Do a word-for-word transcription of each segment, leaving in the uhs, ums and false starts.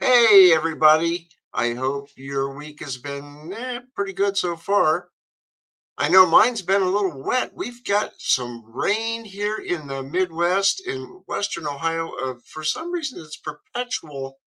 Hey, everybody. I hope your week has been eh, pretty good so far. I know mine's been a little wet. We've got some rain here in the Midwest in Western Ohio. Uh, for some reason, it's perpetual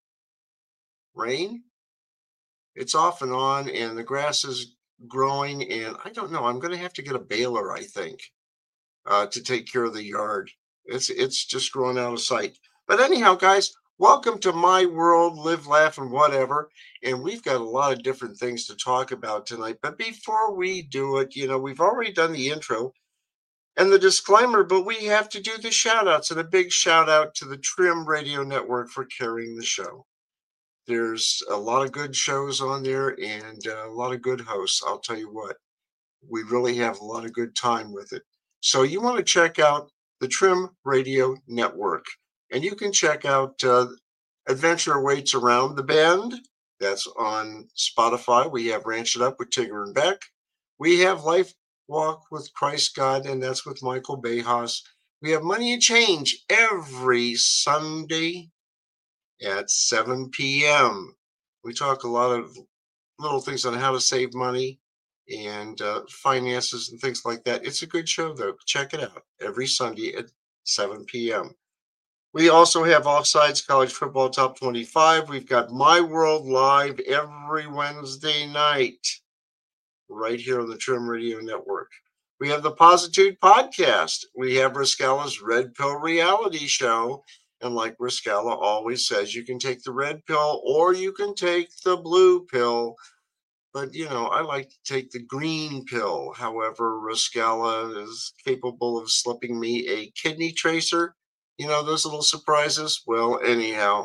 rain. It's off and on, and the grass is growing. And I don't know. I'm going to have to get a baler, I think, uh, to take care of the yard. It's it's just growing out of sight. But anyhow, guys, welcome to my world, live, laugh, and whatever. And we've got a lot of different things to talk about tonight. But before we do it, you know, we've already done the intro and the disclaimer, but we have to do the shout outs and a big shout out to the Trim Radio Network for carrying the show. There's a lot of good shows on there and uh, a lot of good hosts. I'll tell you what, we really have a lot of good time with it. So you want to check out the Trim Radio Network, and you can check out uh, Adventure Awaits Around the Bend. That's on Spotify. We have Ranch It Up with Tigger and Beck. We have Life Walk with Christ God, and that's with Michael Bejas. We have Money and Change every Sunday at seven p.m. We talk a lot of little things on how to save money and uh, finances and things like that. It's a good show, though. Check it out every Sunday at seven p.m. We also have Offsides College Football Top twenty-five. We've got My World Live every Wednesday night right here on the Trim Radio Network. We have the Positude Podcast. We have Riscala's Red Pill Reality Show. And like Riscala always says, you can take the red pill or you can take the blue pill. But, you know, I like to take the green pill. However, Riscala is capable of slipping me a kidney tracer. You know, those little surprises. Well, anyhow,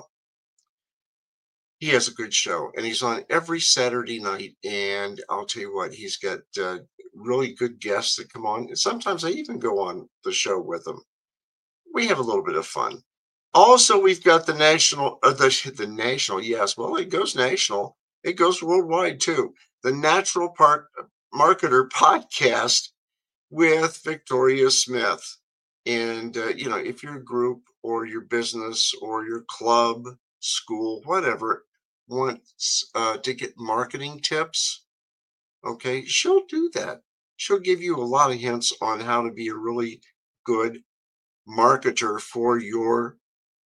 he has a good show. And he's on every Saturday night. And I'll tell you what, he's got uh, really good guests that come on. And sometimes I even go on the show with them. We have a little bit of fun. Also, we've got the national, uh, the, the national, yes, well, it goes national. It goes worldwide, too. The Natural Park Marketer Podcast with Victoria Smith. And, uh, you know, if your group or your business or your club, school, whatever, wants uh, to get marketing tips, okay, she'll do that. She'll give you a lot of hints on how to be a really good marketer for your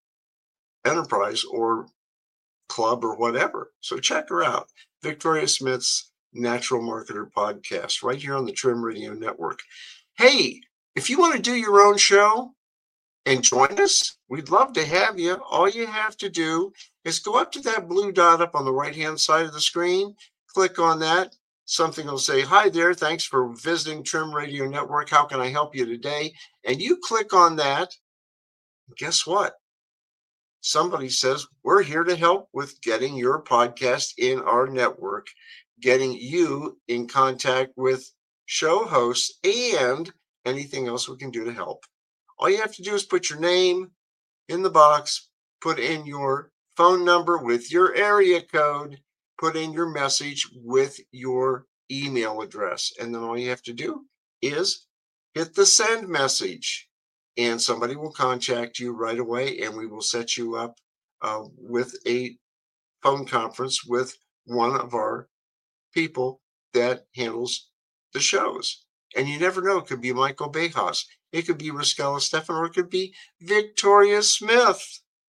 enterprise or club or whatever. So check her out. Victoria Smith's Natural Marketer Podcast right here on the Trim Radio Network. Hey, if you want to do your own show and join us, we'd love to have you. All you have to do is go up to that blue dot up on the right-hand side of the screen, click on that. Something will say, hi there, thanks for visiting Trim Radio Network. How can I help you today? And you click on that. Guess what? Somebody says, we're here to help with getting your podcast in our network, getting you in contact with show hosts, and anything else we can do to help. All you have to do is put your name in the box, put in your phone number with your area code, put in your message with your email address. And then all you have to do is hit the send message. And somebody will contact you right away, and we will set you up uh, with a phone conference with one of our people that handles the shows. And you never know, it could be Michael Bejas, it could be Riscala Stefan, or it could be Victoria Smith.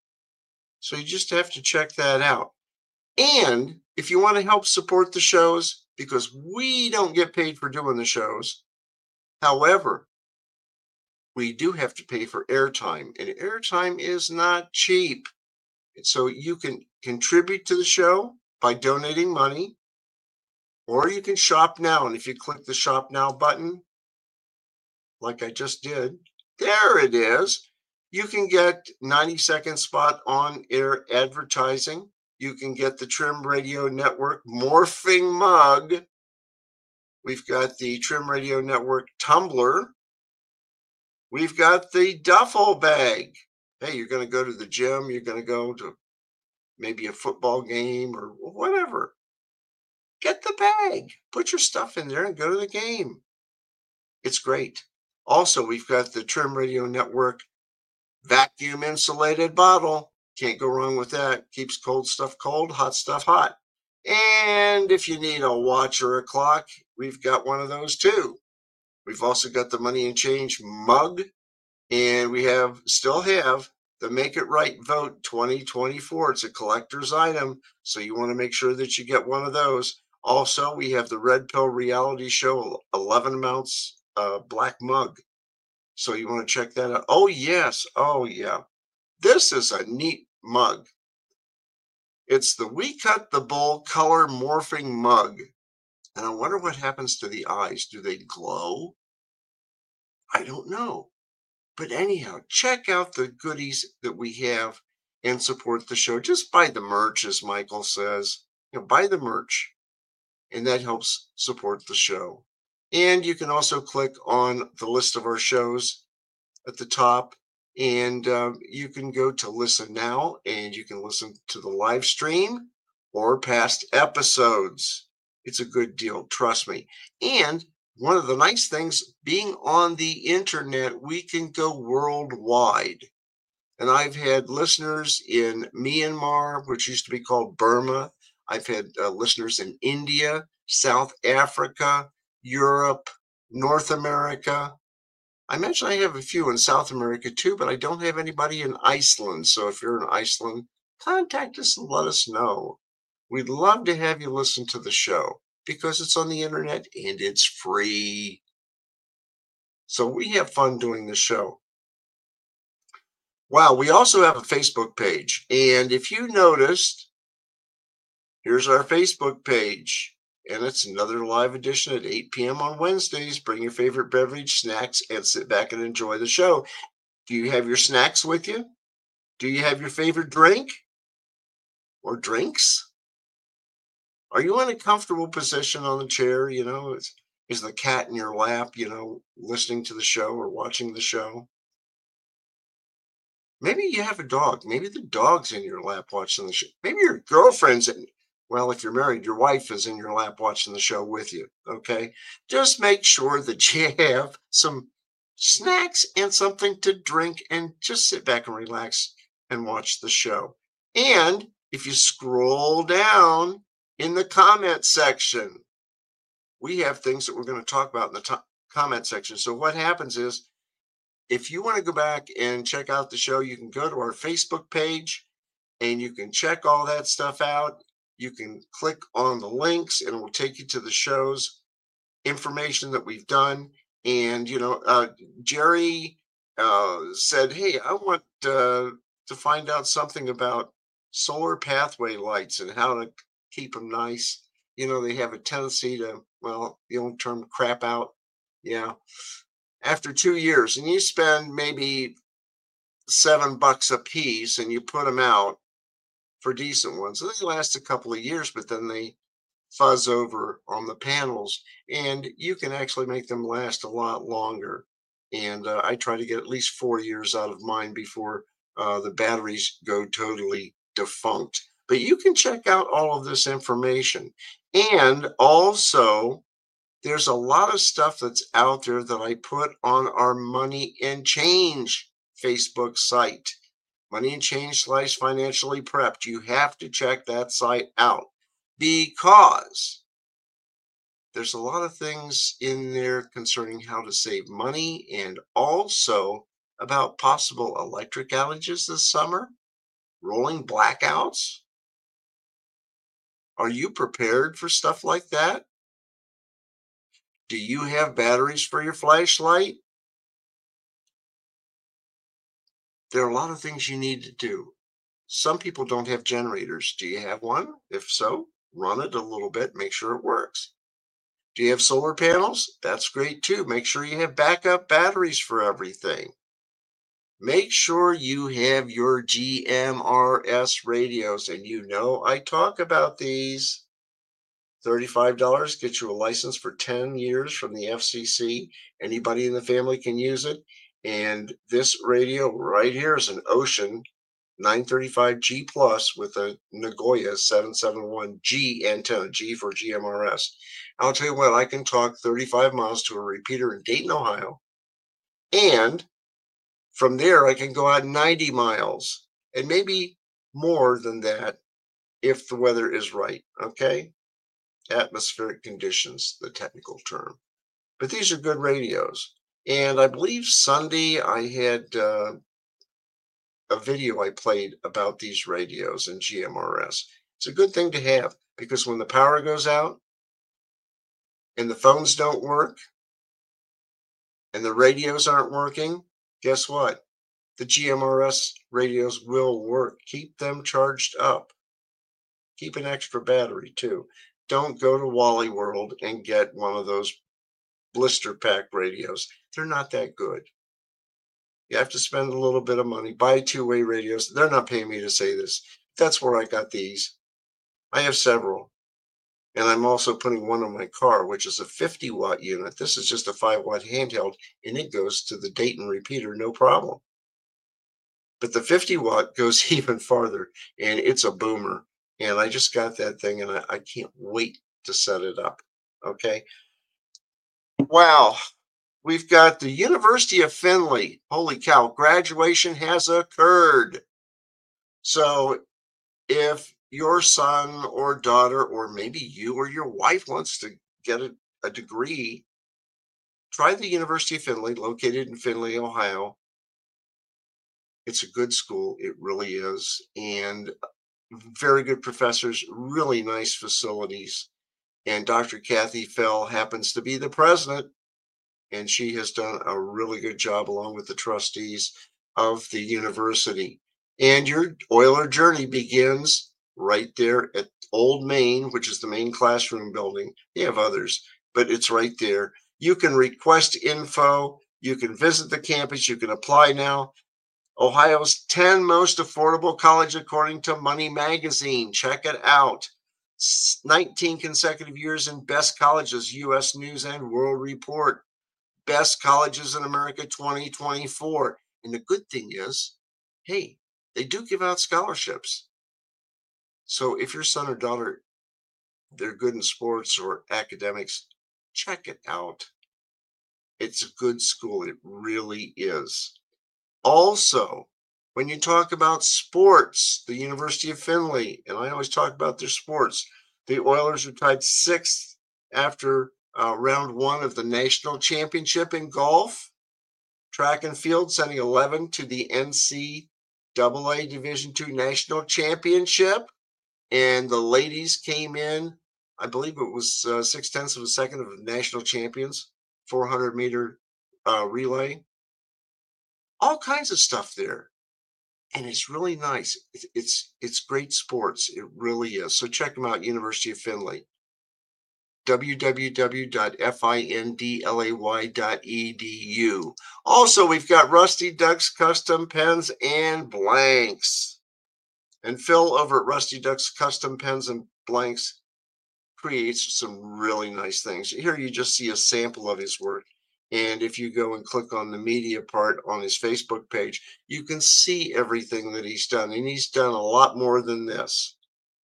So you just have to check that out. And if you want to help support the shows, because we don't get paid for doing the shows, however, we do have to pay for airtime, and airtime is not cheap. So you can contribute to the show by donating money, or you can shop now. And if you click the shop now button, like I just did, there it is. You can get ninety second spot on air advertising. You can get the Trim Radio Network morphing mug. We've got the Trim Radio Network tumbler. We've got the duffel bag. Hey, you're going to go to the gym. You're going to go to maybe a football game or whatever. Get the bag. Put your stuff in there and go to the game. It's great. Also, we've got the Trim Radio Network vacuum insulated bottle. Can't go wrong with that. Keeps cold stuff cold, hot stuff hot. And if you need a watch or a clock, we've got one of those too. We've also got the Money and Change mug, and we have still have the Make It Right Vote twenty twenty-four. It's a collector's item, so you want to make sure that you get one of those. Also, we have the Red Pill Reality Show eleven ounce uh, black mug, so you want to check that out. Oh yes, oh yeah, this is a neat mug. It's the We Cut the Bull color morphing mug, and I wonder what happens to the eyes. Do they glow? I don't know. But anyhow, check out the goodies that we have and support the show. Just buy the merch, as Michael says. You know, buy the merch, and that helps support the show. And you can also click on the list of our shows at the top, and um, you can go to listen now, and you can listen to the live stream or past episodes. It's a good deal, trust me. And one of the nice things, being on the internet, we can go worldwide. And I've had listeners in Myanmar, which used to be called Burma. I've had uh, listeners in India, South Africa, Europe, North America. I mentioned I have a few in South America too, but I don't have anybody in Iceland. So if you're in Iceland, contact us and let us know. We'd love to have you listen to the show because it's on the internet and it's free. So we have fun doing the show. Wow, we also have a Facebook page. And if you noticed, here's our Facebook page. And it's another live edition at eight p.m. on Wednesdays. Bring your favorite beverage, snacks, and sit back and enjoy the show. Do you have your snacks with you? Do you have your favorite drink or drinks? Are you in a comfortable position on the chair? You know, is, is the cat in your lap, you know, listening to the show or watching the show? Maybe you have a dog. Maybe the dog's in your lap watching the show. Maybe your girlfriend's in, well, if you're married, your wife is in your lap watching the show with you. Okay. Just make sure that you have some snacks and something to drink and just sit back and relax and watch the show. And if you scroll down in the comment section, we have things that we're going to talk about in the to- comment section. So what happens is, if you want to go back and check out the show, you can go to our Facebook page and you can check all that stuff out. You can click on the links and it will take you to the show's information that we've done. And, you know, uh, Jerry uh, said, hey, I want uh, to find out something about solar pathway lights and how to keep them nice. You know, they have a tendency to, well, the old term, crap out. Yeah. After two years, and you spend maybe seven bucks a piece and you put them out for decent ones. So they last a couple of years, but then they fuzz over on the panels, and you can actually make them last a lot longer. And uh, I try to get at least four years out of mine before uh, the batteries go totally defunct. But you can check out all of this information. And also, there's a lot of stuff that's out there that I put on our Money and Change Facebook site. Money and Change slash financially prepped. You have to check that site out because there's a lot of things in there concerning how to save money and also about possible electric outages this summer, rolling blackouts. Are you prepared for stuff like that? Do you have batteries for your flashlight? There are a lot of things you need to do. Some people don't have generators. Do you have one? If so, run it a little bit, make sure it works. Do you have solar panels? That's great too. Make sure you have backup batteries for everything. Make sure you have your G M R S radios, and you know I talk about these. thirty-five dollars gets you a license for ten years from the F C C. Anybody in the family can use it. And this radio right here is an Ocean nine thirty-five G Plus with a Nagoya seven seventy-one G antenna, G for G M R S. I'll tell you what, I can talk thirty-five miles to a repeater in Dayton, Ohio. And from there, I can go out ninety miles and maybe more than that if the weather is right. Okay. Atmospheric conditions, the technical term. But these are good radios. And I believe Sunday I had uh, a video I played about these radios and G M R S. It's a good thing to have because when the power goes out and the phones don't work and the radios aren't working, guess what? The G M R S radios will work. Keep them charged up. Keep an extra battery too. Don't go to Wally World and get one of those blister pack radios. They're not that good. You have to spend a little bit of money, buy two-way radios. They're not paying me to say this. That's where I got these. I have several. And I'm also putting one in my car, which is a fifty watt unit. This is just a five watt handheld, and it goes to the Dayton repeater, no problem. But the fifty watt goes even farther, and it's a boomer. And I just got that thing, and I, I can't wait to set it up. Okay. Wow. We've got the University of Findlay. Holy cow, graduation has occurred. So if your son or daughter, or maybe you or your wife wants to get a, a degree, try the University of Findlay, located in Findlay, Ohio. It's a good school. It really is. And very good professors, really nice facilities. And Doctor Kathy Fell happens to be the president, and she has done a really good job along with the trustees of the university. And your Oiler journey begins right there at Old Main, which is the main classroom building. They have others, but it's right there. You can request info. You can visit the campus. You can apply now. Ohio's ten most affordable college according to Money Magazine. Check it out. nineteen consecutive years in Best Colleges, U S News and World Report. Best Colleges in America twenty twenty-four. And the good thing is, hey, they do give out scholarships. So if your son or daughter, they're good in sports or academics, check it out. It's a good school. It really is. Also, when you talk about sports, the University of Findlay, and I always talk about their sports, the Oilers are tied sixth after uh, round one of the national championship in golf. Track and field sending eleven to the N C double A Division two National Championship. And the ladies came in, I believe it was uh, six tenths of a second of the national champions, four hundred meter uh, relay. All kinds of stuff there. And it's really nice. It's, it's it's great sports. It really is. So check them out, University of Findlay. w w w dot findlay dot e d u. Also, we've got Rusty Duck's Custom Pens and Blanks. And Phil over at Rusty Duck's Custom Pens and Blanks creates some really nice things. Here you just see a sample of his work. And if you go and click on the media part on his Facebook page, you can see everything that he's done. And he's done a lot more than this.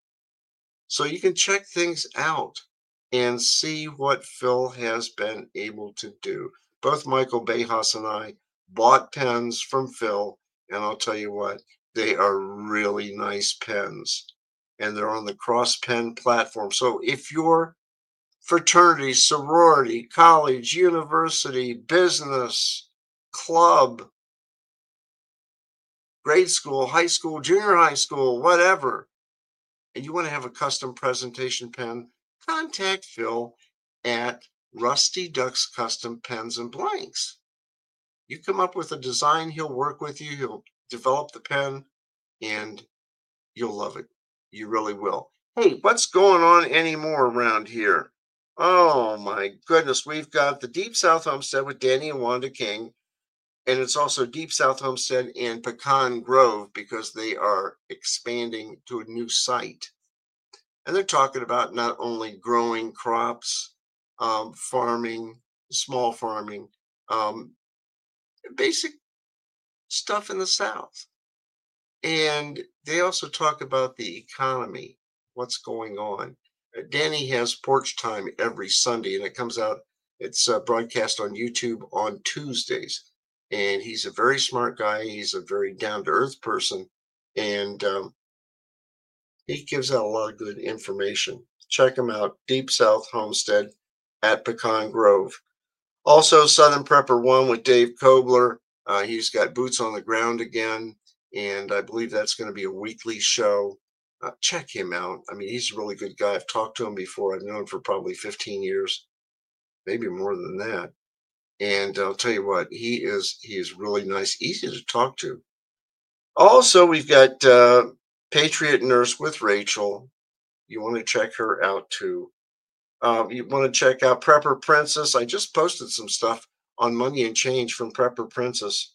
So you can check things out and see what Phil has been able to do. Both Michael Bejas and I bought pens from Phil, and I'll tell you what, they are really nice pens. And they're on the Cross Pen platform. So if you're fraternity, sorority, college, university, business, club, grade school, high school, junior high school, whatever, and you want to have a custom presentation pen, contact Phil at Rusty Duck's Custom Pens and Blanks. You come up with a design, he'll work with you, he'll develop the pen, and you'll love it. You really will. Hey, what's going on anymore around here? Oh my goodness, we've got the Deep South Homestead with Danny and Wanda King, and it's also Deep South Homestead in Pecan Grove because they are expanding to a new site. And they're talking about not only growing crops, um, farming, small farming, um, basic stuff in the South. And they also talk about the economy, what's going on. Uh, Danny has Porch Time every Sunday, and it comes out, it's uh, broadcast on YouTube on Tuesdays. And he's a very smart guy. He's a very down to earth person. And um, He gives out a lot of good information. Check him out, Deep South Homestead at Pecan Grove. Also, Southern Prepper One with Dave Kobler. Uh, he's got boots on the ground again, and I believe that's going to be a weekly show. Uh, check him out. I mean, he's a really good guy. I've talked to him before. I've known him for probably fifteen years, maybe more than that. And I'll tell you what, he is he is really nice, easy to talk to. Also, we've got uh, Patriot Nurse with Rachel. You want to check her out too. Um, you want to check out Prepper Princess. I just posted some stuff on Money and Change from Prepper Princess.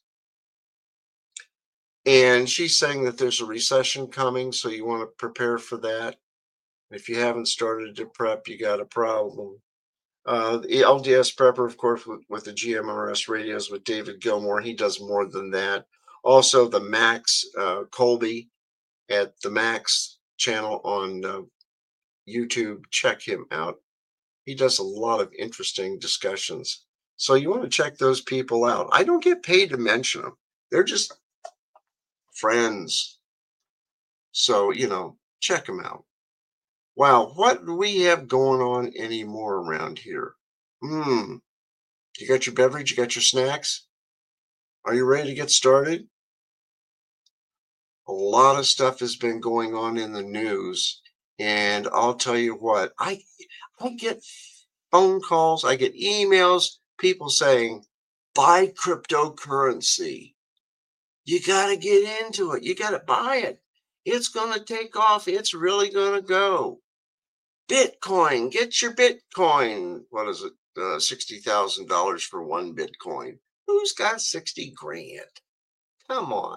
And she's saying that there's a recession coming, so you want to prepare for that. If you haven't started to prep, you got a problem. Uh, the L D S Prepper, of course, with, with the G M R S radios with David Gilmore. He does more than that. Also, the Max uh, Colby at the Max channel on uh, YouTube. Check him out. He does a lot of interesting discussions. So you want to check those people out. I don't get paid to mention them. They're just friends. So, you know, check them out. Wow, what do we have going on anymore around here? Hmm. You got your beverage, you got your snacks? Are you ready to get started? A lot of stuff has been going on in the news. And I'll tell you what, I I get phone calls, I get emails, people saying, buy cryptocurrency. You got to get into it. You got to buy it. It's going to take off. It's really going to go. Bitcoin, get your Bitcoin. What is it? Uh, sixty thousand dollars for one Bitcoin. Who's got sixty grand? Come on.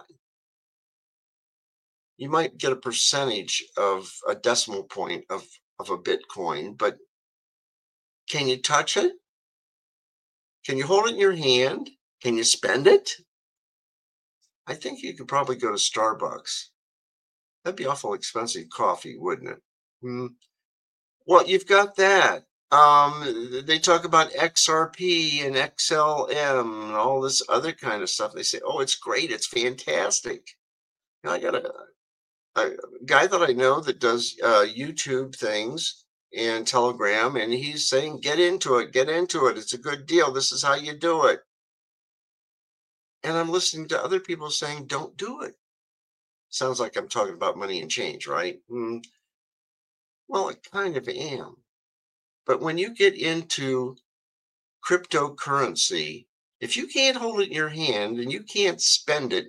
You might get a percentage of a decimal point of, of a Bitcoin, but can you touch it? Can you hold it in your hand? Can you spend it? I think you could probably go to Starbucks. That'd be awful expensive coffee, wouldn't it? Hmm. Well, you've got that. Um, they talk about X R P and X L M and all this other kind of stuff. They say, "Oh, it's great, it's fantastic." You know, I got a, a guy that I know that does uh, YouTube things and Telegram, and he's saying, "Get into it, get into it. It's a good deal. This is how you do it." And I'm listening to other people saying, "Don't do it." Sounds like I'm talking about money and change, right? Mm, well, I kind of am. But when you get into cryptocurrency, if you can't hold it in your hand and you can't spend it,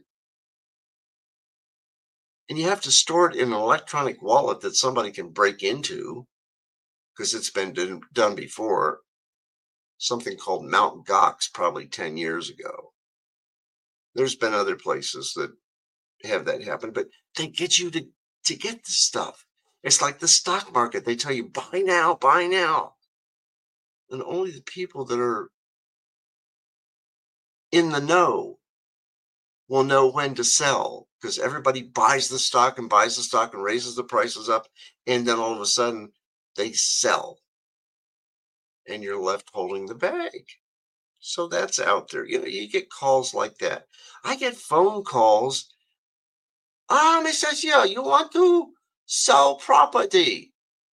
and you have to store it in an electronic wallet that somebody can break into, because it's been done done before, something called Mount Gox probably ten years ago. There's been other places that have that happen, but they get you to, to get the stuff. It's like the stock market. They tell you, buy now, buy now. And only the people that are in the know will know when to sell because everybody buys the stock and buys the stock and raises the prices up. And then all of a sudden they sell and you're left holding the bag. So that's out there. You know, you get calls like that. I get phone calls. Ah, mister Yeah, you want to sell property?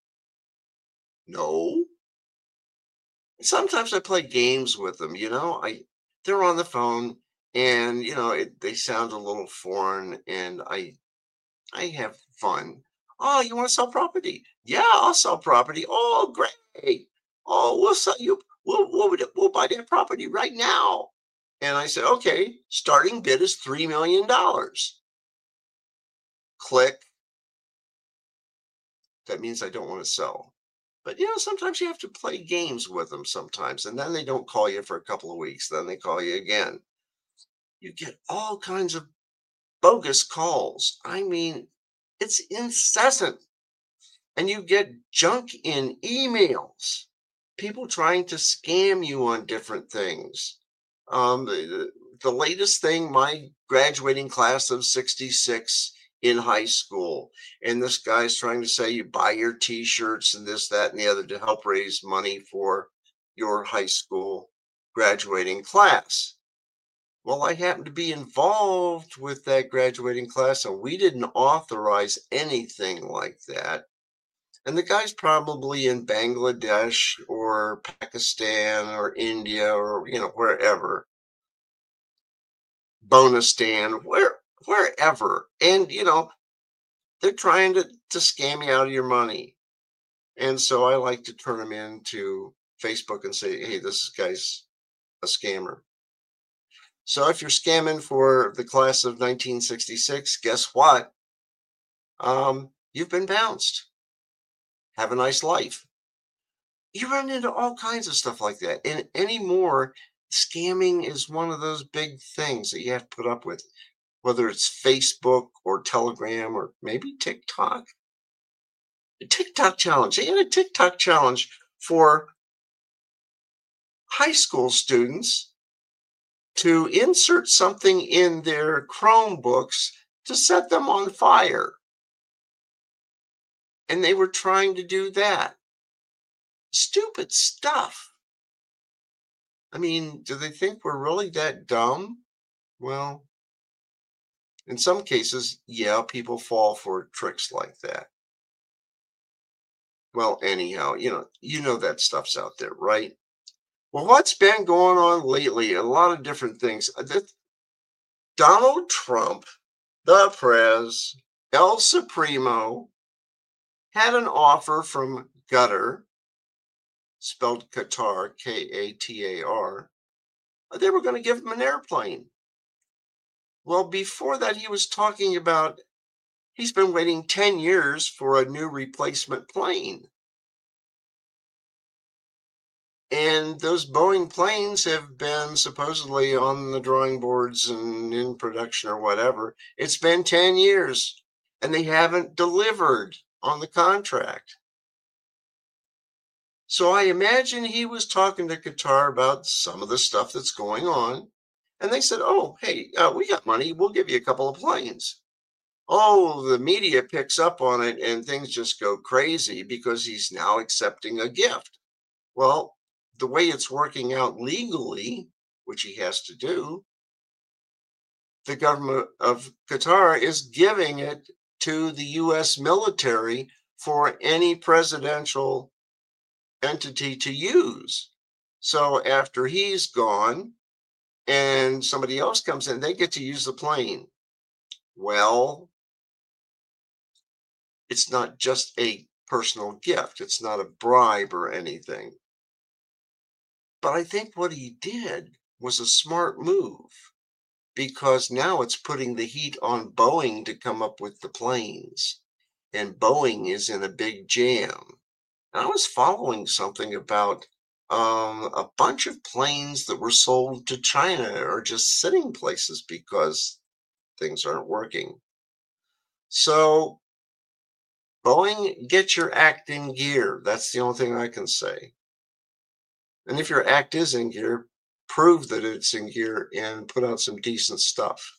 No. Sometimes I play games with them, you know. I They're on the phone and you know it, they sound a little foreign and I I have fun. Oh, you want to sell property? Yeah, I'll sell property. Oh, great. Oh, we'll sell you. We'll, we'll, we'll buy that property right now. And I said, okay, starting bid is three million dollars. Click. That means I don't want to sell. But you know, sometimes you have to play games with them sometimes. And then they don't call you for a couple of weeks. Then they call you again. You get all kinds of bogus calls. I mean, it's incessant. And you get junk in emails, people trying to scam you on different things. Um, the, the latest thing, my graduating class of sixty-six in high school, and this guy's trying to say you buy your t-shirts and this, that, and the other to help raise money for your high school graduating class. Well, I happened to be involved with that graduating class, and we didn't authorize anything like that. And the guy's probably in Bangladesh or Pakistan or India or, you know, wherever, Bonustan, where wherever. And, you know, they're trying to, to scam you out of your money. And so I like to turn them into Facebook and say, hey, this guy's a scammer. So if you're scamming for the class of nineteen sixty-six, guess what? Um, you've been bounced. Have a nice life. You run into all kinds of stuff like that. And anymore, scamming is one of those big things that you have to put up with, whether it's Facebook or Telegram or maybe TikTok. The TikTok challenge. They had a TikTok challenge for high school students to insert something in their Chromebooks to set them on fire. And they were trying to do that. Stupid stuff. I mean, do they think we're really that dumb? Well, in some cases, yeah, people fall for tricks like that. Well, anyhow, you know, you know that stuff's out there, right? Well, what's been going on lately? A lot of different things. Uh, this- Donald Trump, the Prez, El Supremo, had an offer from Qatar, spelled Qatar, K A T A R. They were going to give him an airplane. Well, before that, he was talking about he's been waiting ten years for a new replacement plane. And those Boeing planes have been supposedly on the drawing boards and in production or whatever. It's been ten years and they haven't delivered on the contract. So I imagine he was talking to Qatar about some of the stuff that's going on. And they said, oh, hey, uh, we got money. We'll give you a couple of planes. Oh, the media picks up on it and things just go crazy because he's now accepting a gift. Well, the way it's working out legally, which he has to do, the government of Qatar is giving it to the U S military for any presidential entity to use. So after he's gone and somebody else comes in, they get to use the plane. Well, it's not just a personal gift, it's not a bribe or anything. But I think what he did was a smart move because now it's putting the heat on Boeing to come up with the planes. And Boeing is in a big jam. And I was following something about um, a bunch of planes that were sold to China are just sitting places because things aren't working. So, Boeing, get your act in gear. That's the only thing I can say. And if your act is in gear, prove that it's in gear and put out some decent stuff.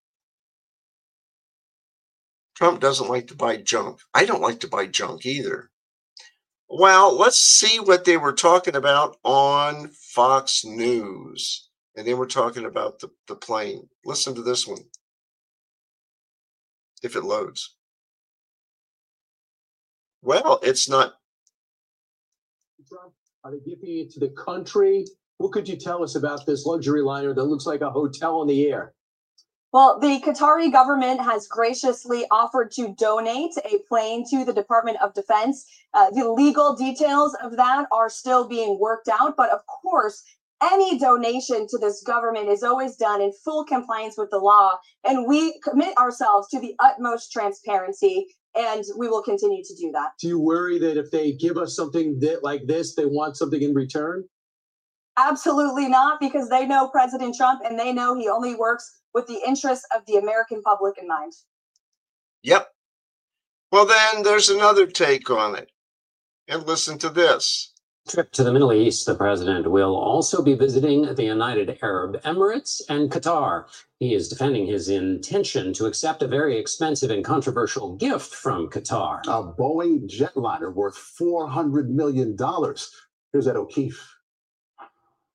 Trump doesn't like to buy junk. I don't like to buy junk either. Well, let's see what they were talking about on Fox News. And they were talking about the, the plane. Listen to this one, if it loads. Well, it's not. Are they gifting it to the country? What could you tell us about this luxury liner that looks like a hotel in the air? Well, the Qatari government has graciously offered to donate a plane to the Department of Defense. Uh, the legal details of that are still being worked out, but of course, any donation to this government is always done in full compliance with the law, and we commit ourselves to the utmost transparency, and we will continue to do that. Do you worry that if they give us something that, like this, they want something in return? Absolutely not, because they know President Trump and they know he only works with the interests of the American public in mind. Yep. Well, then there's another take on it. And listen to this. Trip to the Middle East, the president will also be visiting the United Arab Emirates and Qatar. He is defending his intention to accept a very expensive and controversial gift from Qatar. A Boeing jetliner worth four hundred million dollars. Here's Ed O'Keefe.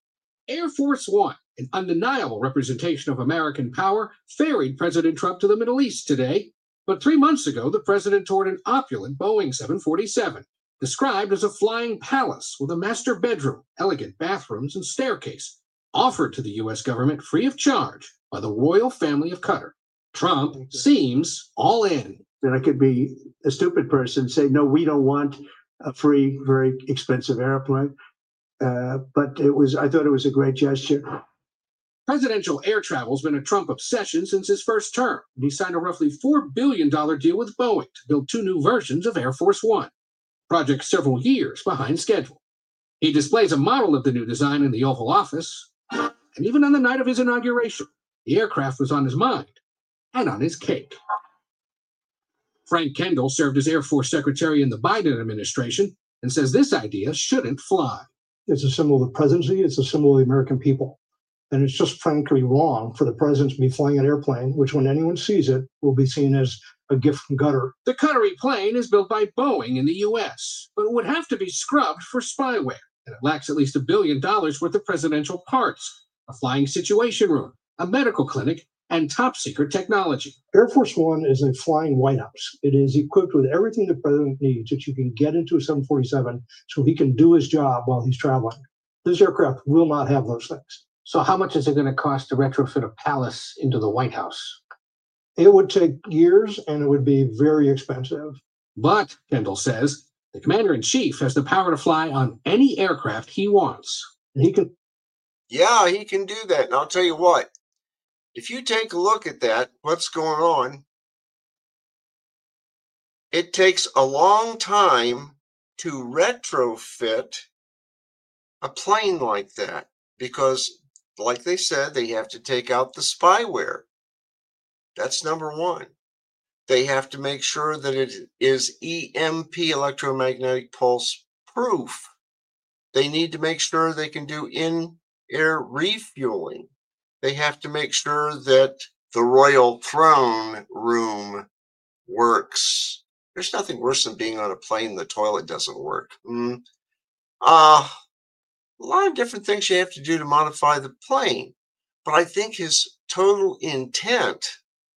Air Force One, an undeniable representation of American power, ferried President Trump to the Middle East today. But three months ago, the president toured an opulent Boeing seven forty-seven, described as a flying palace with a master bedroom, elegant bathrooms, and staircase, offered to the U S government free of charge by the royal family of Qatar. Trump seems all in. And I could be a stupid person, say, no, we don't want a free, very expensive airplane. Uh, but it was, I thought it was a great gesture. Presidential air travel has been a Trump obsession since his first term. He signed a roughly four billion dollars deal with Boeing to build two new versions of Air Force One, project several years behind schedule. He displays a model of the new design in the Oval Office, and even on the night of his inauguration, the aircraft was on his mind and on his cake. Frank Kendall served as Air Force Secretary in the Biden administration and says this idea shouldn't fly. It's a symbol of the presidency. It's a symbol of the American people. And it's just frankly wrong for the president to be flying an airplane, which when anyone sees it will be seen as a gift from Qatar. The Qatari plane is built by Boeing in the U S, but it would have to be scrubbed for spyware, and it lacks at least a billion dollars worth of presidential parts, a flying situation room, a medical clinic, and top-secret technology. Air Force One is a flying White House. It is equipped with everything the president needs that you can get into a seven forty-seven so he can do his job while he's traveling. This aircraft will not have those things. So how much is it going to cost to retrofit a palace into the White House? It would take years and it would be very expensive. But, Kendall says, the commander-in-chief has the power to fly on any aircraft he wants. And he can. Yeah, he can do that. And I'll tell you what, if you take a look at that, what's going on, it takes a long time to retrofit a plane like that because, like they said, they have to take out the spyware. That's number one. They have to make sure that it is E M P, electromagnetic pulse proof. They need to make sure they can do in-air refueling. They have to make sure that the royal throne room works. There's nothing worse than being on a plane, the toilet doesn't work. Mm. Uh, a lot of different things you have to do to modify the plane. But I think his total intent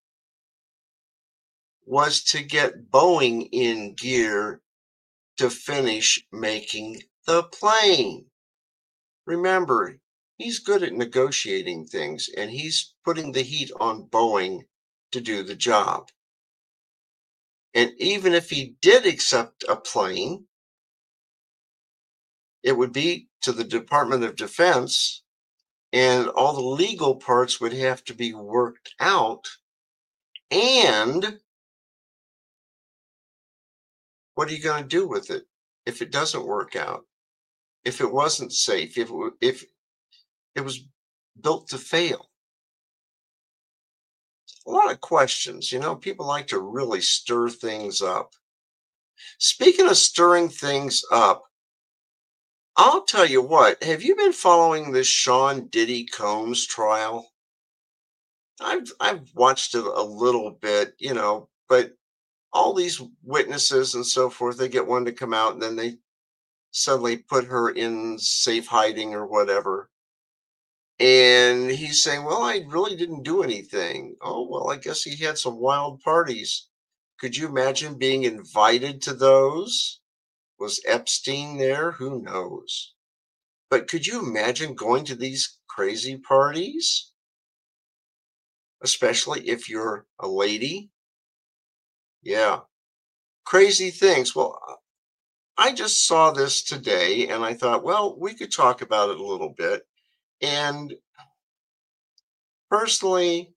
was to get Boeing in gear to finish making the plane. Remember, he's good at negotiating things, and he's putting the heat on Boeing to do the job. And even if he did accept a plane, it would be to the Department of Defense, and all the legal parts would have to be worked out. And what are you going to do with it if it doesn't work out? If it wasn't safe, if it, if it was built to fail? A lot of questions. You know, people like to really stir things up. Speaking of stirring things up, I'll tell you what, have you been following this Sean Diddy Combs trial? I've I've watched it a little bit, you know, but all these witnesses and so forth, they get one to come out and then they suddenly put her in safe hiding or whatever. And he's saying, well, I really didn't do anything. Oh, well, I guess he had some wild parties. Could you imagine being invited to those? Was Epstein there? Who knows? But could you imagine going to these crazy parties? Especially if you're a lady? Yeah. Crazy things. Well, I just saw this today and I thought, well, we could talk about it a little bit. And personally,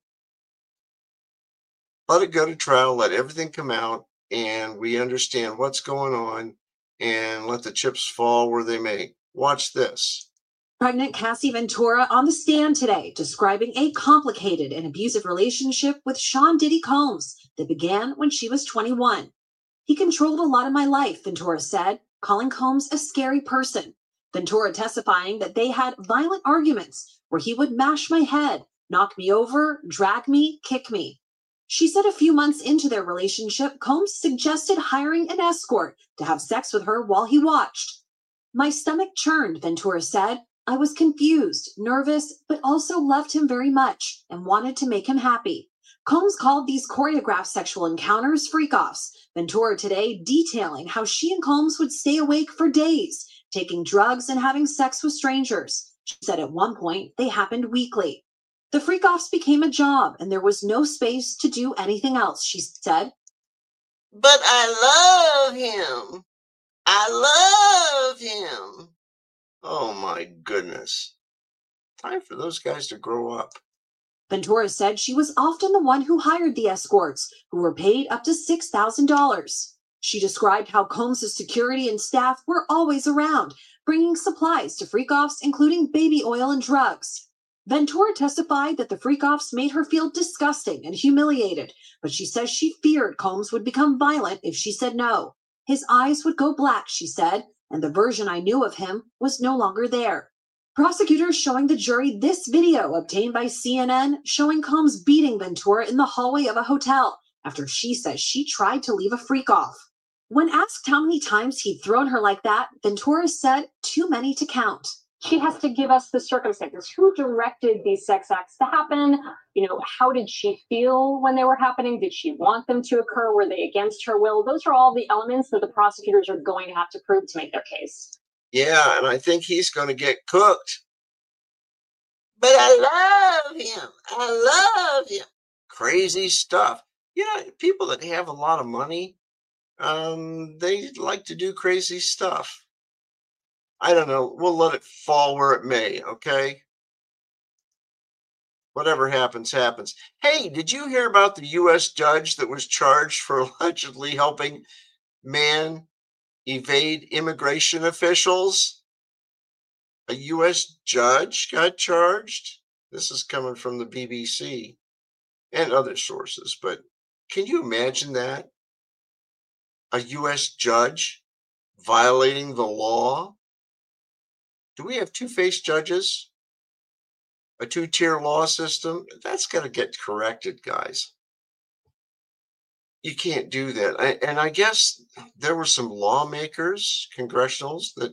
let it go to trial, let everything come out, and we understand what's going on, and let the chips fall where they may. Watch this. Pregnant Cassie Ventura on the stand today, describing a complicated and abusive relationship with Sean Diddy Combs that began when she was twenty-one. He controlled a lot of my life, Ventura said, calling Combs a scary person. Ventura testifying that they had violent arguments where he would mash my head, knock me over, drag me, kick me. She said a few months into their relationship, Combs suggested hiring an escort to have sex with her while he watched. My stomach churned, Ventura said. I was confused, nervous, but also loved him very much and wanted to make him happy. Combs called these choreographed sexual encounters freak-offs. Ventura today detailing how she and Combs would stay awake for days, taking drugs and having sex with strangers. She said at one point they happened weekly. The freak-offs became a job and there was no space to do anything else, she said. But I love him. I love him. Oh my goodness. Time for those guys to grow up. Ventura said she was often the one who hired the escorts, who were paid up to six thousand dollars. She described how Combs' security and staff were always around, bringing supplies to freak-offs, including baby oil and drugs. Ventura testified that the freak-offs made her feel disgusting and humiliated, but she says she feared Combs would become violent if she said no. His eyes would go black, she said, and the version I knew of him was no longer there. Prosecutors showing the jury this video obtained by C N N showing Combs beating Ventura in the hallway of a hotel after she says she tried to leave a freak off. When asked how many times he'd thrown her like that, Ventura said too many to count. She has to give us the circumstances. Who directed these sex acts to happen? You know, how did she feel when they were happening? Did she want them to occur? Were they against her will? Those are all the elements that the prosecutors are going to have to prove to make their case. Yeah, and I think he's going to get cooked. But I love him. I love him. Crazy stuff. You know, people that have a lot of money, um, they like to do crazy stuff. I don't know. We'll let it fall where it may, okay? Whatever happens, happens. Hey, did you hear about the U S judge that was charged for allegedly helping man evade immigration officials? A U S judge got charged? This is coming from the B B C and other sources, but can you imagine that? A U S judge violating the law? Do we have two-faced judges? A two-tier law system? That's got to get corrected, guys. You can't do that. I, and I guess there were some lawmakers, congressionals, that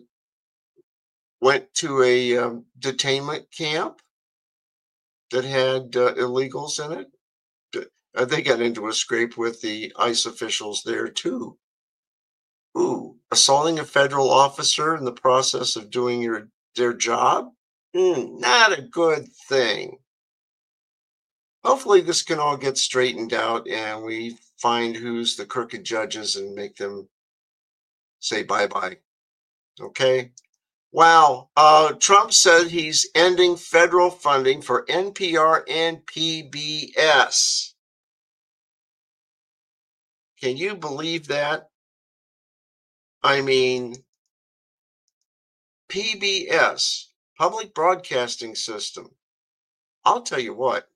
went to a um, detainment camp that had uh, illegals in it. Uh, they got into a scrape with the ICE officials there, too. Ooh, assaulting a federal officer in the process of doing your their job? Mm, not a good thing. Hopefully this can all get straightened out and we find who's the crooked judges and make them say bye-bye. Okay? Wow. Uh, Trump said he's ending federal funding for N P R and P B S. Can you believe that? I mean, P B S, Public Broadcasting System. I'll tell you what.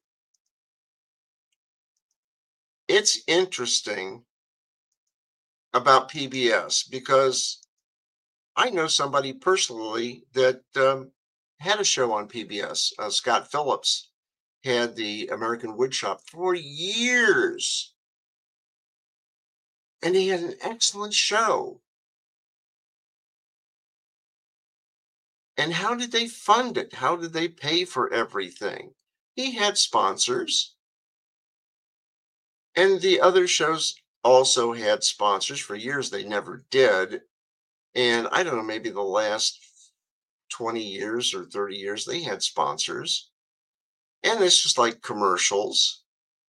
It's interesting about P B S because I know somebody personally that um, had a show on P B S. Uh, Scott Phillips had the American Woodshop for years. And he had an excellent show. And how did they fund it? How did they pay for everything? He had sponsors. And the other shows also had sponsors. For years, they never did. And I don't know, maybe the last twenty years or thirty years, they had sponsors. And it's just like commercials.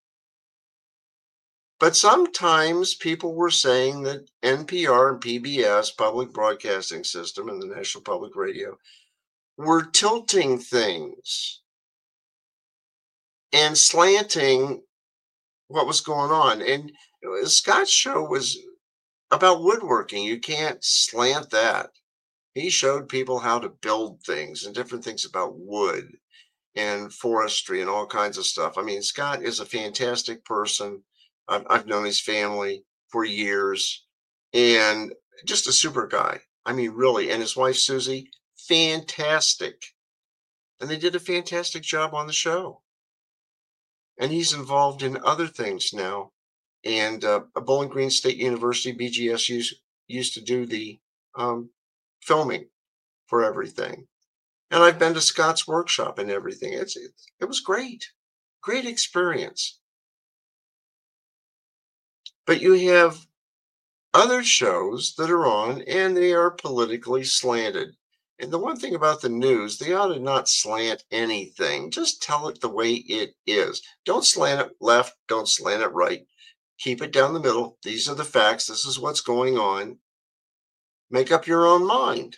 But sometimes people were saying that N P R and P B S, Public Broadcasting System, and the National Public Radio were tilting things and slanting what was going on. And Scott's show was about woodworking. You can't slant that. He showed people how to build things and different things about wood and forestry and all kinds of stuff. I mean, Scott is a fantastic person. I've, I've known his family for years and just a super guy. I mean, really. And his wife, Susie, fantastic. And they did a fantastic job on the show. And he's involved in other things now. And uh, Bowling Green State University, B G S, used, used to do the um, filming for everything. And I've been to Scott's workshop and everything. It's it, it was great. Great experience. But you have other shows that are on and they are politically slanted. And the one thing about the news, they ought to not slant anything. Just tell it the way it is. Don't slant it left, don't slant it right. Keep it down the middle. These are the facts. This is what's going on. Make up your own mind.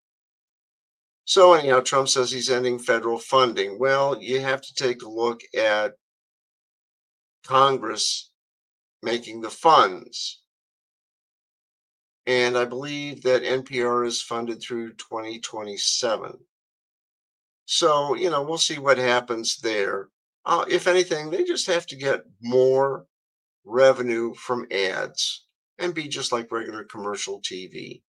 So anyhow, Trump says he's ending federal funding. Well, you have to take a look at Congress making the funds. And I believe that N P R is funded through twenty twenty-seven. So, you know, we'll see what happens there. Uh, if anything, they just have to get more revenue from ads and be just like regular commercial T V.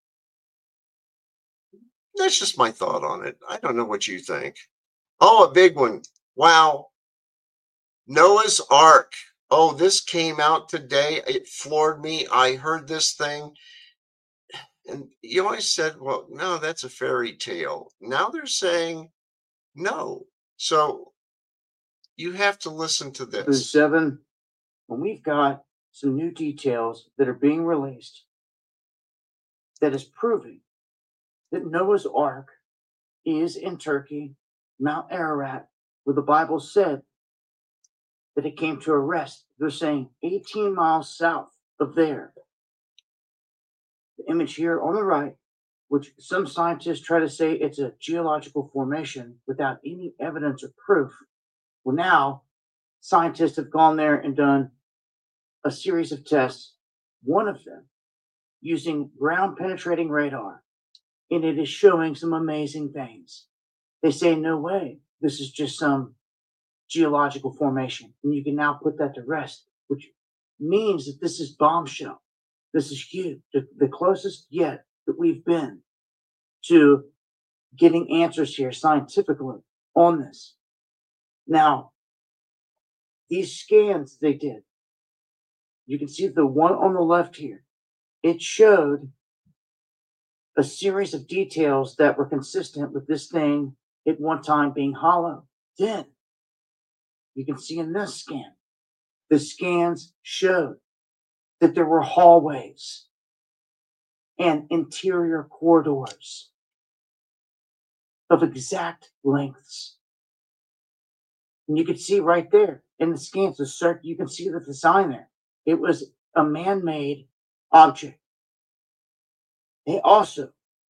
That's just my thought on it. I don't know what you think. Oh, a big one. Wow. Noah's Ark. Oh, this came out today. It floored me. I heard this thing. And you always said, well, no, that's a fairy tale. Now they're saying no. So you have to listen to The this. seven, when we've got some new details that are being released that is proving that Noah's Ark is in Turkey, Mount Ararat, where the Bible said that it came to a rest. They're saying eighteen miles south of there. The image here on the right, which some scientists try to say it's a geological formation without any evidence or proof. Well, now scientists have gone there and done a series of tests, one of them using ground penetrating radar, and it is showing some amazing things. They say, no way, this is just some geological formation. And you can now put that to rest, which means that this is bombshell. This is huge, the, the closest yet that we've been to getting answers here scientifically on this. Now, these scans they did, you can see the one on the left here. It showed a series of details that were consistent with this thing at one time being hollow. Then, you can see in this scan, the scans showed that there were hallways and interior corridors of exact lengths. And you can see right there in the scans, the circle, you can see the design there. It was a man-made object. They also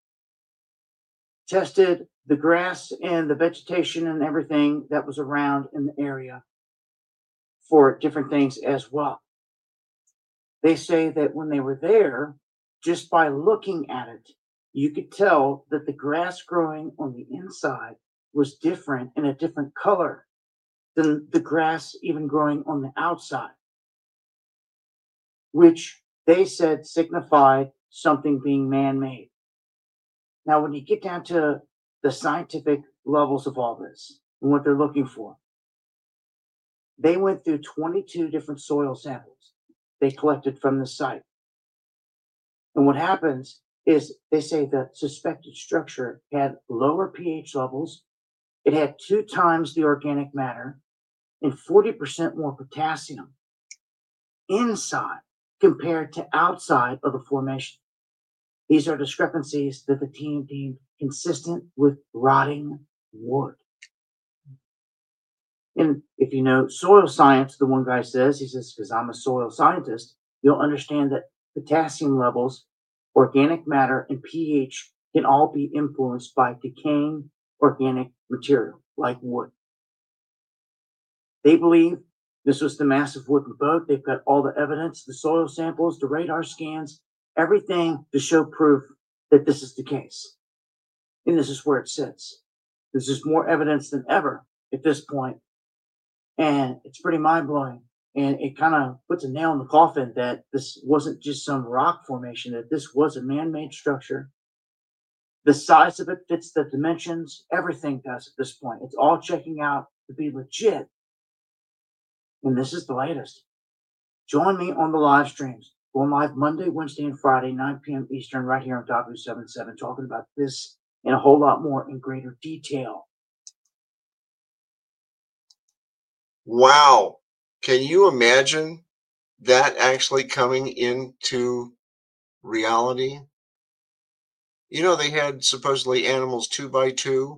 tested the grass and the vegetation and everything that was around in the area for different things as well. They say that when they were there, just by looking at it, you could tell that the grass growing on the inside was different in a different color than the grass even growing on the outside, which they said signified something being man-made. Now, when you get down to the scientific levels of all this and what they're looking for, they went through twenty-two different soil samples they collected from the site. And what happens is they say the suspected structure had lower pH levels, it had two times the organic matter, and forty percent more potassium inside compared to outside of the formation. These are discrepancies that the team deemed consistent with rotting wood. And if you know soil science, the one guy says, he says, because I'm a soil scientist, you'll understand that potassium levels, organic matter, and pH can all be influenced by decaying organic material like wood. They believe this was the massive wooden boat. They've got all the evidence, the soil samples, the radar scans, everything to show proof that this is the case. And this is where it sits. This is more evidence than ever at this point. And it's pretty mind-blowing. And it kind of puts a nail in the coffin that this wasn't just some rock formation, that this was a man-made structure. The size of it fits the dimensions. Everything does at this point. It's all checking out to be legit. And this is the latest. Join me on the live streams. Going live Monday, Wednesday, and Friday, nine p.m. Eastern, right here on Dabu seventy-seven, talking about this and a whole lot more in greater detail. Wow. Can you imagine that actually coming into reality? You know, they had supposedly animals two by two.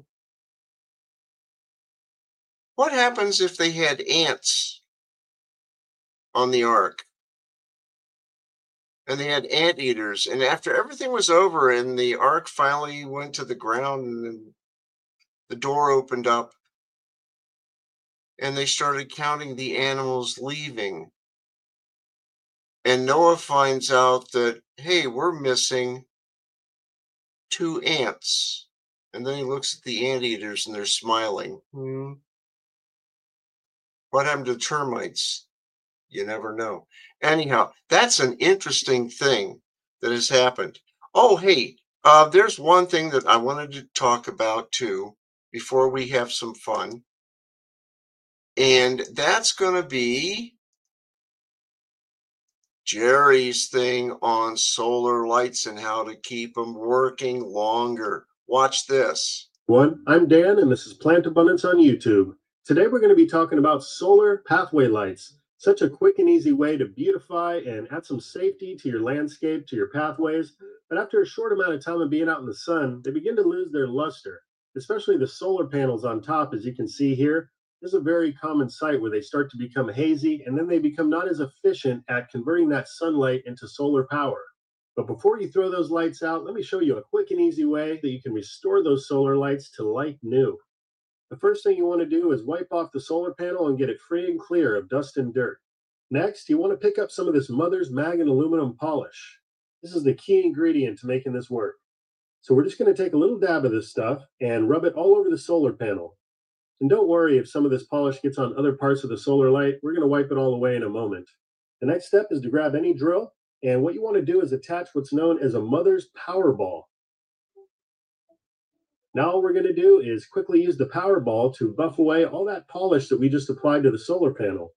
What happens if they had ants on the ark? And they had anteaters. And after everything was over and the ark finally went to the ground and then the door opened up and they started counting the animals leaving. And Noah finds out that, hey, we're missing two ants. And then he looks at the anteaters and they're smiling. Hmm. What happened to termites? You never know. Anyhow, that's an interesting thing that has happened. Oh, hey, uh, there's one thing that I wanted to talk about too before we have some fun. And that's going to be Jerry's thing on solar lights and how to keep them working longer. Watch this. One, I'm Dan, and this is Plant Abundance on YouTube. Today we're going to be talking about solar pathway lights. Such a quick and easy way to beautify and add some safety to your landscape, to your pathways. But after a short amount of time of being out in the sun, they begin to lose their luster, especially the solar panels on top, as you can see here. This is a very common sight where they start to become hazy and then they become not as efficient at converting that sunlight into solar power. But before you throw those lights out, let me show you a quick and easy way that you can restore those solar lights to like new. The first thing you want to do is wipe off the solar panel and get it free and clear of dust and dirt. Next, you want to pick up some of this Mother's Magan aluminum polish. This is the key ingredient to making this work. So we're just going to take a little dab of this stuff and rub it all over the solar panel. And don't worry if some of this polish gets on other parts of the solar light. We're going to wipe it all away in a moment. The next step is to grab any drill, and what you want to do is attach what's known as a mother's power ball. Now all we're going to do is quickly use the power ball to buff away all that polish that we just applied to the solar panel.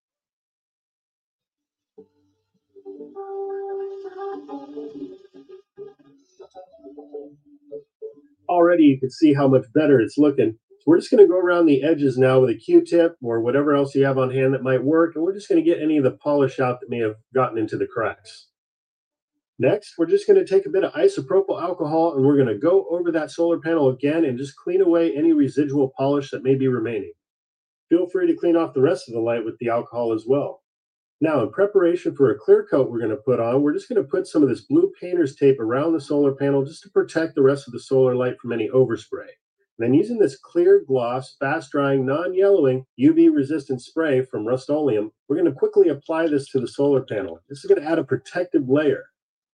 Already you can see how much better it's looking. So we're just going to go around the edges now with a Q-tip or whatever else you have on hand that might work, and we're just going to get any of the polish out that may have gotten into the cracks. Next, we're just going to take a bit of isopropyl alcohol and we're going to go over that solar panel again and just clean away any residual polish that may be remaining. Feel free to clean off the rest of the light with the alcohol as well. Now, in preparation for a clear coat we're going to put on, we're just going to put some of this blue painter's tape around the solar panel just to protect the rest of the solar light from any overspray. And then using this clear gloss, fast-drying, non-yellowing, U V-resistant spray from Rust-Oleum, we're going to quickly apply this to the solar panel. This is going to add a protective layer.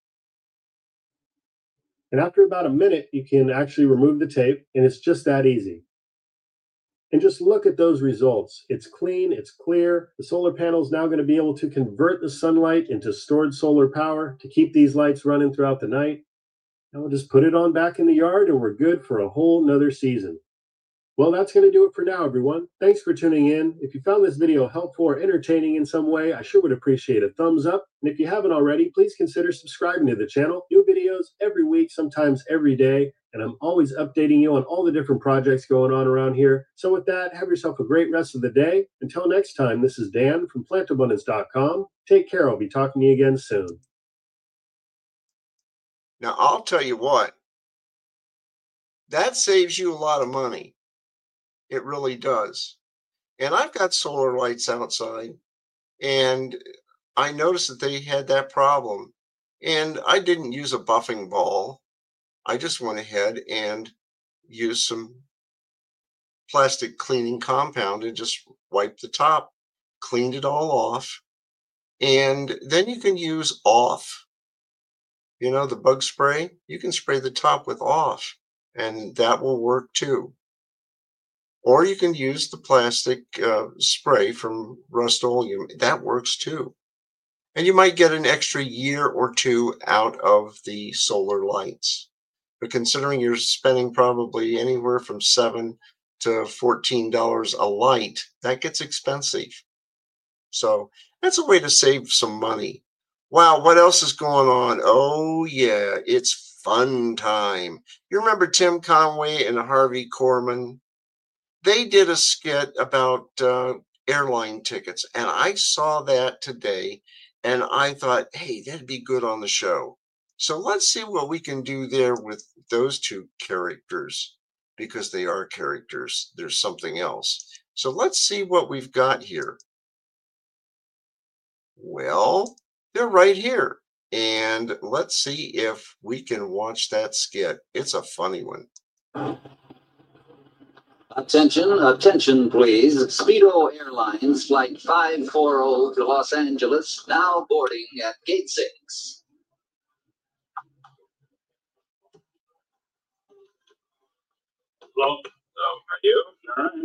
And after about a minute, you can actually remove the tape, and it's just that easy. And just look at those results. It's clean, it's clear. The solar panel is now going to be able to convert the sunlight into stored solar power to keep these lights running throughout the night. Now we'll just put it on back in the yard, and we're good for a whole nother season. Well, that's going to do it for now, everyone. Thanks for tuning in. If you found this video helpful or entertaining in some way, I sure would appreciate a thumbs up. And if you haven't already, please consider subscribing to the channel. New videos every week, sometimes every day. And I'm always updating you on all the different projects going on around here. So with that, have yourself a great rest of the day. Until next time, this is Dan from plant abundance dot com. Take care. I'll be talking to you again soon. Now, I'll tell you what, that saves you a lot of money. It really does. And I've got solar lights outside, and I noticed that they had that problem. And I didn't use a buffing ball. I just went ahead and used some plastic cleaning compound and just wiped the top, cleaned it all off. And then you can use off. You know, the bug spray, you can spray the top with off, and that will work too. Or you can use the plastic uh, spray from Rust-Oleum. That works too. And you might get an extra year or two out of the solar lights. But considering you're spending probably anywhere from seven to fourteen dollars a light, that gets expensive. So that's a way to save some money. Wow, what else is going on? Oh yeah, it's fun time. You remember Tim Conway and Harvey Korman? They did a skit about uh, airline tickets, and I saw that today, and I thought, hey, that'd be good on the show. So let's see what we can do there with those two characters, because they are characters. There's something else. So let's see what we've got here. Well, they're right here. And let's see if we can watch that skit. It's a funny one. Attention, attention, please. Speedo Airlines Flight five forty to Los Angeles, now boarding at Gate six. Hello, how are you? All right.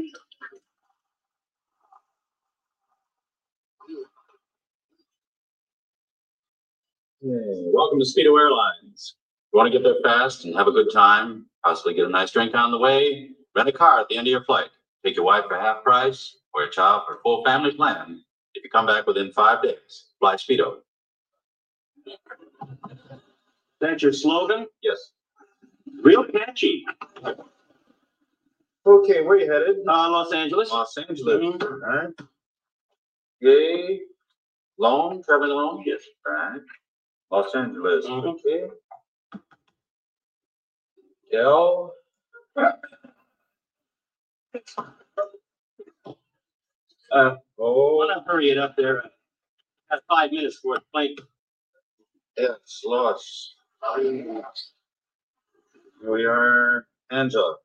Hey, welcome to Speedo Airlines. You want to get there fast and have a good time, possibly get a nice drink on the way, rent a car at the end of your flight. Take your wife for half price or your child for a full family plan. If you come back within five days, fly Speedo. That's your slogan? Yes. Real catchy. Okay, where are you headed? Uh, Los Angeles. Los Angeles. Mhm. All right. Yay. Long, traveling alone? Yes. All right. Los Angeles. Mhm. Okay. L. Uh, Oh. want to hurry it up there. Got five minutes for the plane. Yes, Los. Here we are. Angela.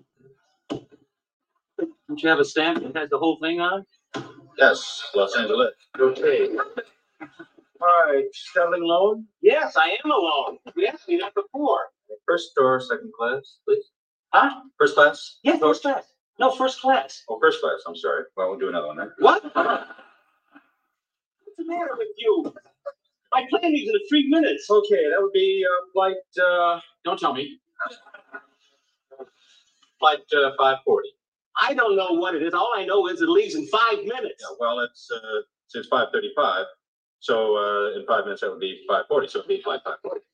Don't you have a stamp that has the whole thing on? Yes, Los Angeles. Okay. All right, traveling alone? Yes, I am alone. You asked me that before. First or second class, please? Huh? First class? Yeah, first class. No, first class. Oh, first class. I'm sorry. Well, we'll do another one then. What? What's the matter with you? My plane leaves in three minutes. Okay, that would be uh, flight, uh, Don't tell me. flight uh, five forty. I don't know what it is. All I know is it leaves in five minutes. Yeah, well, it's, uh, it's five thirty-five. So uh, in five minutes, that would be five forty. So it would be flight five forty.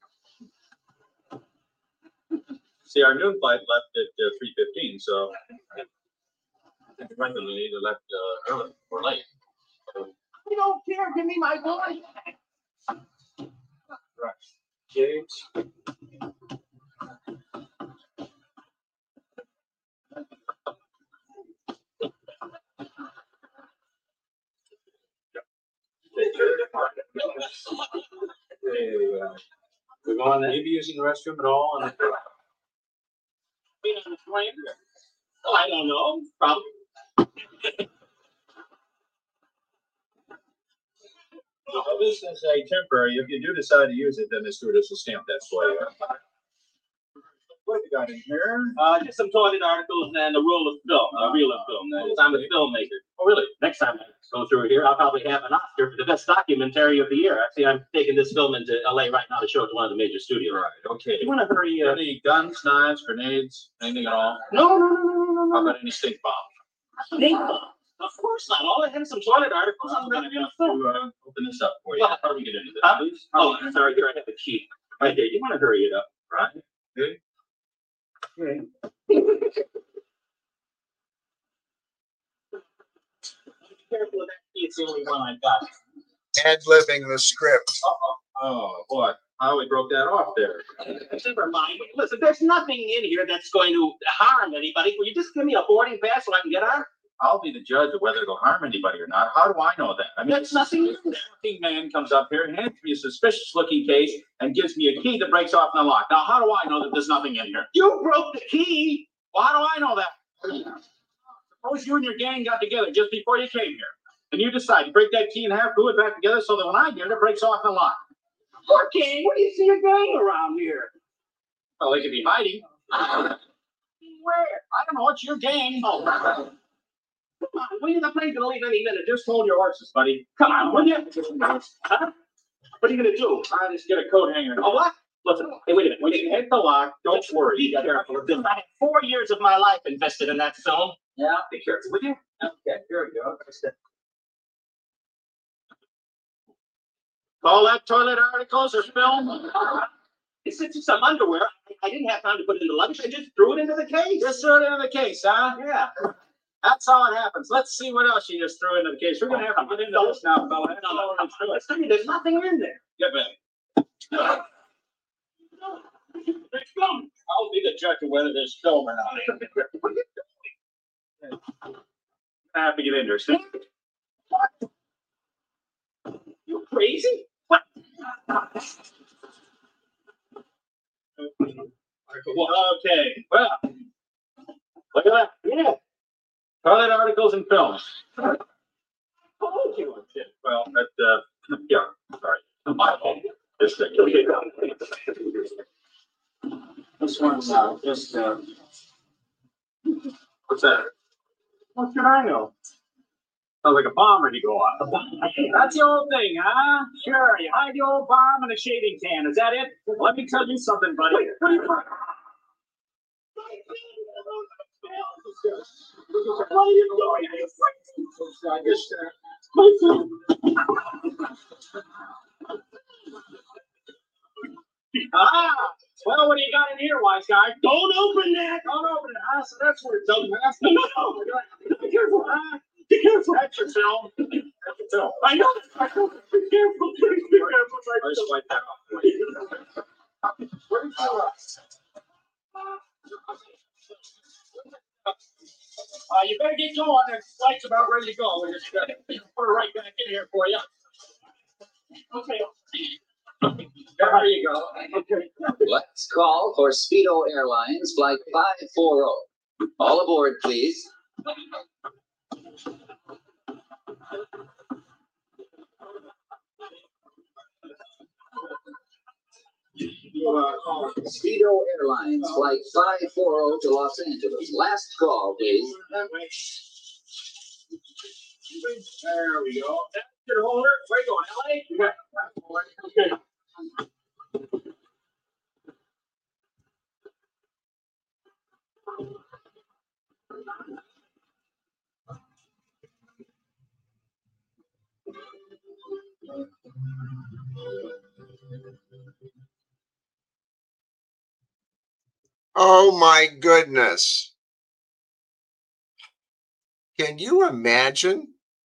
See, our noon flight left at uh, three fifteen, so regularly either left uh, early or late. You don't care. Give me my boy. Right. Gate. We're going there. Maybe using the restroom at all? On the Being on the plane? Oh, I don't know. Probably. Well, this is a temporary. If you do decide to use it, then the stewardess will stamp that for you. What have you got in here? Uh, just some toilet articles and a roll of film, a reel of film. That is, I'm a filmmaker. Oh, really? Next time I go through here, I'll probably have an Oscar for the best documentary of the year. Actually, I'm taking this film into L A right now to show it to one of the major studios. Right. Okay. You want to hurry? Uh... Any guns, knives, grenades, anything at all? No, no, no, no, no, no. How about any stink bombs? Stink bomb? Of course not. All I have is some toilet articles. I'm I'm going gonna to film. have to uh, open this up for you. Well, How do we get into this, Huh? please? Oh, I'm sorry. Here, I have a key. Right there. You want to hurry it up? Right. Okay. Okay. Careful of that key. It's the only one I've got. Ad-libbing the script. Uh-oh. Oh, boy. How we broke that off there. Never mind. Listen, there's nothing in here that's going to harm anybody. Will you just give me a boarding pass so I can get on? I'll be the judge of whether it'll harm anybody or not. How do I know that? I mean, There's nothing in there. this man comes up here and hands me a suspicious-looking case and gives me a key that breaks off the lock. Now, how do I know that there's nothing in here? You broke the key. Well, how do I know that? Suppose you and your gang got together just before you came here, and you decide to break that key in half, glue it back together so that when I get it, it breaks off the lock. What gang? What do you see a gang around here? Well, they could be hiding. Where? I don't know. It's your gang. Oh, come on. Well, the plane's gonna leave any minute. Just hold your horses, buddy. Come on, will you? Huh? What are you gonna do? I just get a coat hanger. A what? Listen, hey, wait a minute. When you hit the lock, don't worry. Be careful of this. I had four years of my life invested in that film. Yeah. Be careful, will you? Okay, here we go. Call that toilet articles or film? It's just some underwear. I didn't have time to put it in the luggage. I just threw it into the case. Just threw it into the case, huh? Yeah. That's how it happens. Let's see what else you just threw into the case. We're gonna have to get into this now, fella. No, no, no, no. Let's see, there's nothing in there. Get back. There's film. I'll be the judge of whether there's film or not. I have to get into it. What? You crazy? What? Okay, well, look at that. Yeah. Toilet articles and films. Oh, you want shit. Well, that, uh, yeah, sorry. My fault. Just a This one's, uh, just, uh, what's that? What should I know? Sounds like a bomb ready to go off. That's the old thing, huh? Sure, you hide the old bomb in a shaving can. Is that it? Let me tell you something, buddy. What are you What are you doing? I just, uh... Ah! Well, what do you got in here, wise guy? Don't open that! Don't open it, huh? So that's where it's open. That's No, no, no. Be careful. Huh? Be careful. That's your film. That's your film. I know. I know. Be careful. Please be careful. I just wipe that off. Where did you Uh, you better get going. The flight's about ready to go. We're just gonna put it right back in here for you. Okay. There you go. Okay. Let's call for Speedo Airlines Flight five forty. All aboard, please. Speedo Airlines Flight five forty to Los Angeles. Last call, please. There we go. Get a holder. Where you going, L A? Okay. Oh my goodness. Can you imagine?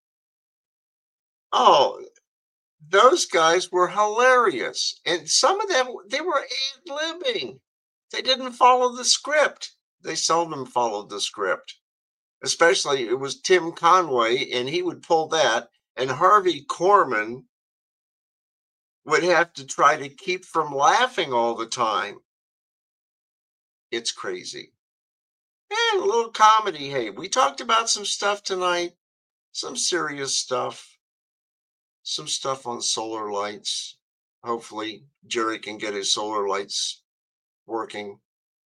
Oh, those guys were hilarious. And some of them, they were ad-libbing. They didn't follow the script. They seldom followed the script. Especially, it was Tim Conway, and he would pull that. And Harvey Korman would have to try to keep from laughing all the time. It's crazy. And a little comedy. Hey, we talked about some stuff tonight. Some serious stuff. Some stuff on solar lights. Hopefully, Jerry can get his solar lights working.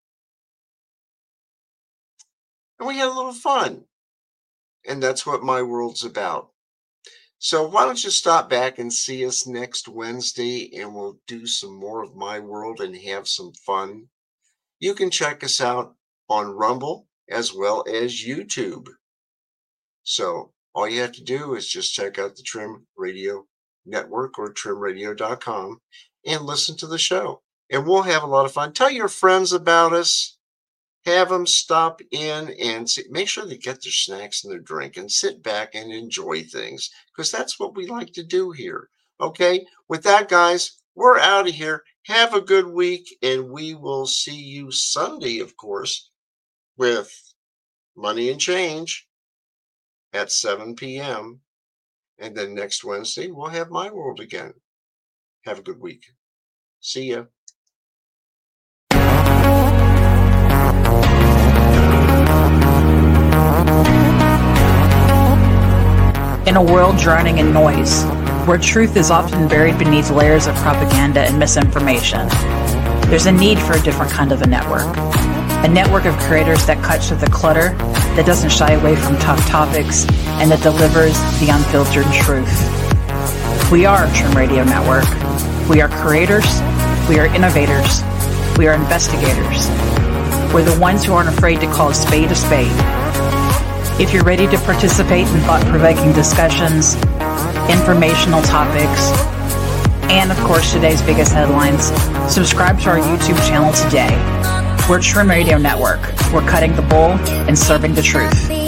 And we had a little fun. And that's what my world's about. So why don't you stop back and see us next Wednesday, and we'll do some more of my world and have some fun. You can check us out on Rumble as well as YouTube. So all you have to do is just check out the Trim Radio Network or trim radio dot com and listen to the show. And we'll have a lot of fun. Tell your friends about us. Have them stop in and see, make sure they get their snacks and their drink and sit back and enjoy things, because that's what we like to do here. Okay, with that, guys, we're out of here. Have a good week, and we will see you Sunday, of course, with Money and Change at seven p.m. And then next Wednesday, we'll have My World again. Have a good week. See ya. In a world drowning in noise, where truth is often buried beneath layers of propaganda and misinformation, there's a need for a different kind of a network. A network of creators that cuts through the clutter, that doesn't shy away from tough topics, and that delivers the unfiltered truth. We are Trim Radio Network. We are creators. We are innovators. We are investigators. We're the ones who aren't afraid to call a spade a spade. If you're ready to participate in thought-provoking discussions, informational topics, and, of course, today's biggest headlines, subscribe to our YouTube channel today. We're Trim Radio Network. We're cutting the bull and serving the truth.